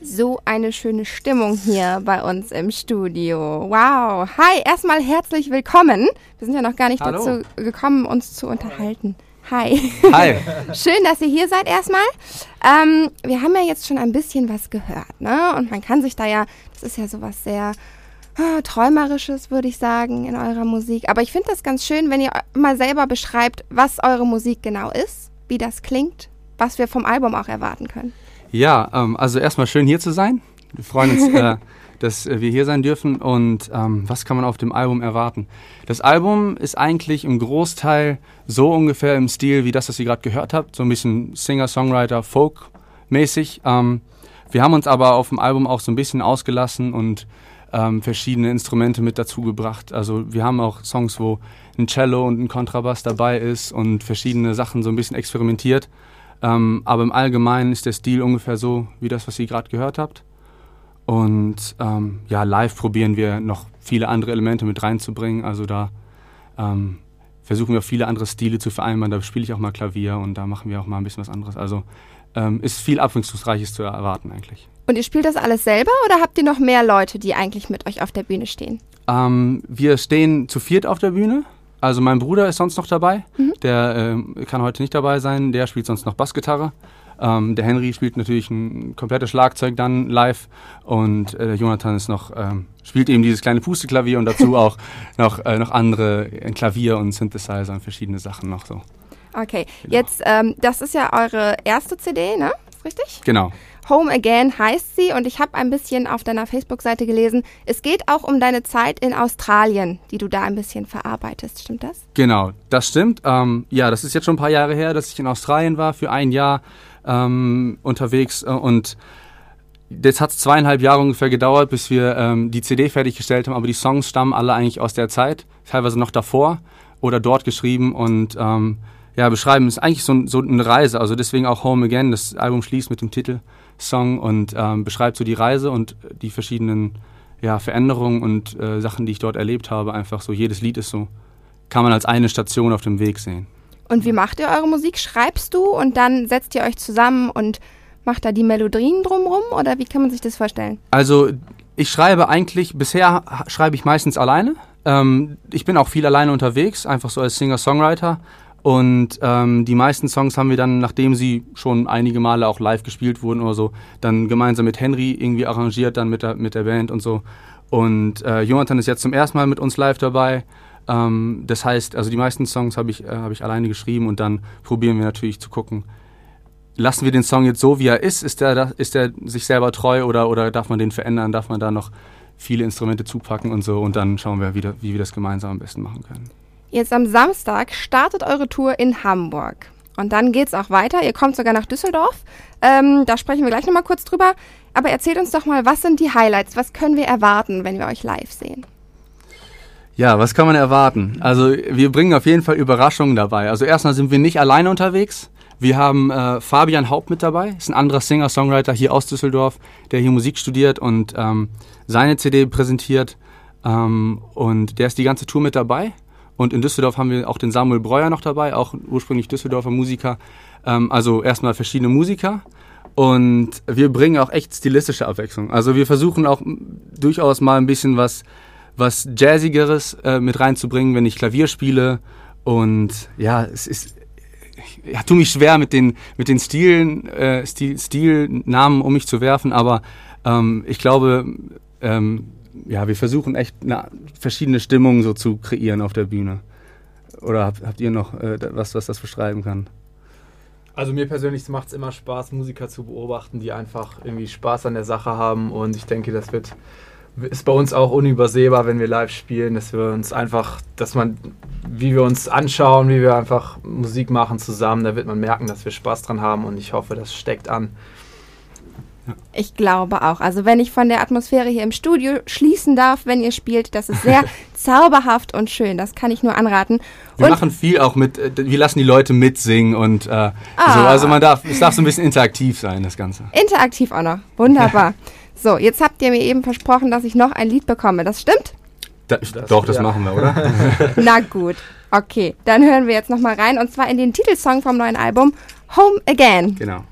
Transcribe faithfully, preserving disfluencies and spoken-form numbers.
So eine schöne Stimmung hier bei uns im Studio. Wow. Hi, erstmal herzlich willkommen. Wir sind ja noch gar nicht Hallo. dazu gekommen, uns zu unterhalten. Hi. Hi. Schön, dass ihr hier seid erstmal. Ähm, wir haben ja jetzt schon ein bisschen was gehört, ne? Und man kann sich da ja, das ist ja sowas sehr ah, Träumerisches, würde ich sagen, in eurer Musik. Aber ich finde das ganz schön, wenn ihr mal selber beschreibt, was eure Musik genau ist, wie das klingt, was wir vom Album auch erwarten können. Ja, ähm, also erstmal schön hier zu sein. Wir freuen uns, äh, dass wir hier sein dürfen. Und ähm, was kann man auf dem Album erwarten? Das Album ist eigentlich im Großteil so ungefähr im Stil wie das, was ihr gerade gehört habt. So ein bisschen Singer-Songwriter, Folk-mäßig. Ähm, wir haben uns aber auf dem Album auch so ein bisschen ausgelassen und ähm, verschiedene Instrumente mit dazu gebracht. Also wir haben auch Songs, wo ein Cello und ein Kontrabass dabei ist und verschiedene Sachen so ein bisschen experimentiert. Ähm, aber im Allgemeinen ist der Stil ungefähr so wie das, was ihr gerade gehört habt. Und ähm, ja, live probieren wir noch viele andere Elemente mit reinzubringen. Also da ähm, versuchen wir viele andere Stile zu vereinbaren. Da spiele ich auch mal Klavier und da machen wir auch mal ein bisschen was anderes. Also ähm, ist viel Abwechslungsreiches zu erwarten eigentlich. Und ihr spielt das alles selber oder habt ihr noch mehr Leute, die eigentlich mit euch auf der Bühne stehen? Ähm, wir stehen zu viert auf der Bühne. Also mein Bruder ist sonst noch dabei, mhm. der äh, kann heute nicht dabei sein, der spielt sonst noch Bassgitarre. Ähm, der Henry spielt natürlich ein komplettes Schlagzeug dann live und äh, der Jonathan ist noch, ähm, spielt eben dieses kleine Pusteklavier und dazu auch noch, äh, noch andere, ein Klavier und Synthesizer und verschiedene Sachen noch so. Okay, genau. Jetzt, ähm, das ist ja eure erste C D, ne? Ist richtig? Genau. Home Again heißt sie und ich habe ein bisschen auf deiner Facebook-Seite gelesen, es geht auch um deine Zeit in Australien, die du da ein bisschen verarbeitest, stimmt das? Genau, das stimmt. Ähm, ja, das ist jetzt schon ein paar Jahre her, dass ich in Australien war, für ein Jahr ähm, unterwegs äh, und das hat zweieinhalb Jahre ungefähr gedauert, bis wir ähm, die C D fertiggestellt haben, aber die Songs stammen alle eigentlich aus der Zeit, teilweise noch davor oder dort geschrieben und ähm, ja, beschreiben ist eigentlich so, so eine Reise, also deswegen auch Home Again, das Album schließt mit dem Titelsong und ähm, beschreibt so die Reise und die verschiedenen ja, Veränderungen und äh, Sachen, die ich dort erlebt habe, einfach so, jedes Lied ist so, kann man als eine Station auf dem Weg sehen. Und wie macht ihr eure Musik? Schreibst du und dann setzt ihr euch zusammen und macht da die Melodien drumrum oder wie kann man sich das vorstellen? Also ich schreibe eigentlich, bisher schreibe ich meistens alleine, ähm, ich bin auch viel alleine unterwegs, einfach so als Singer-Songwriter. Und ähm, die meisten Songs haben wir dann, nachdem sie schon einige Male auch live gespielt wurden oder so, dann gemeinsam mit Henry irgendwie arrangiert, dann mit der, mit der Band und so. Und äh, Jonathan ist jetzt zum ersten Mal mit uns live dabei. Ähm, das heißt, also die meisten Songs habe ich, äh, hab ich alleine geschrieben und dann probieren wir natürlich zu gucken, lassen wir den Song jetzt so, wie er ist? Ist der, ist der sich selber treu oder, oder darf man den verändern? Darf man da noch viele Instrumente zupacken und so? Und dann schauen wir, wie, wie wir das gemeinsam am besten machen können. Jetzt am Samstag startet eure Tour in Hamburg. Und dann geht's auch weiter. Ihr kommt sogar nach Düsseldorf. Ähm, da sprechen wir gleich nochmal kurz drüber. Aber erzählt uns doch mal, was sind die Highlights? Was können wir erwarten, wenn wir euch live sehen? Ja, was kann man erwarten? Also wir bringen auf jeden Fall Überraschungen dabei. Also erstmal sind wir nicht alleine unterwegs. Wir haben äh, Fabian Haupt mit dabei. Ist ein anderer Singer-Songwriter hier aus Düsseldorf, der hier Musik studiert und ähm, seine C D präsentiert. Ähm, und der ist die ganze Tour mit dabei. Und in Düsseldorf haben wir auch den Samuel Breuer noch dabei, auch ursprünglich Düsseldorfer Musiker. Ähm, also erstmal verschiedene Musiker. Und wir bringen auch echt stilistische Abwechslung. Also wir versuchen auch durchaus mal ein bisschen was, was Jazzigeres äh, mit reinzubringen, wenn ich Klavier spiele. Und ja, es ist, ich ja, tue mich schwer mit den, mit den Stilen, äh, Stil, Stilnamen um mich zu werfen. Aber ähm, ich glaube, ähm, ja, wir versuchen echt eine, verschiedene Stimmungen so zu kreieren auf der Bühne. Oder habt, habt ihr noch äh, was, was das beschreiben kann? Also mir persönlich macht es immer Spaß, Musiker zu beobachten, die einfach irgendwie Spaß an der Sache haben. Und ich denke, das wird ist bei uns auch unübersehbar, wenn wir live spielen, dass wir uns einfach, dass man, wie wir uns anschauen, wie wir einfach Musik machen zusammen, da wird man merken, dass wir Spaß dran haben und ich hoffe, das steckt an. Ich glaube auch. Also wenn ich von der Atmosphäre hier im Studio schließen darf, wenn ihr spielt, das ist sehr zauberhaft und schön. Das kann ich nur anraten. Wir und machen viel auch mit, wir lassen die Leute mitsingen und äh, ah. so. Also man darf, es darf so ein bisschen interaktiv sein, das Ganze. Interaktiv auch noch. Wunderbar. So, jetzt habt ihr mir eben versprochen, dass ich noch ein Lied bekomme. Das stimmt? Da, das, doch, das ja. machen wir, oder? Na gut. Okay, dann hören wir jetzt noch mal rein. Und zwar in den Titelsong vom neuen Album Home Again. Genau.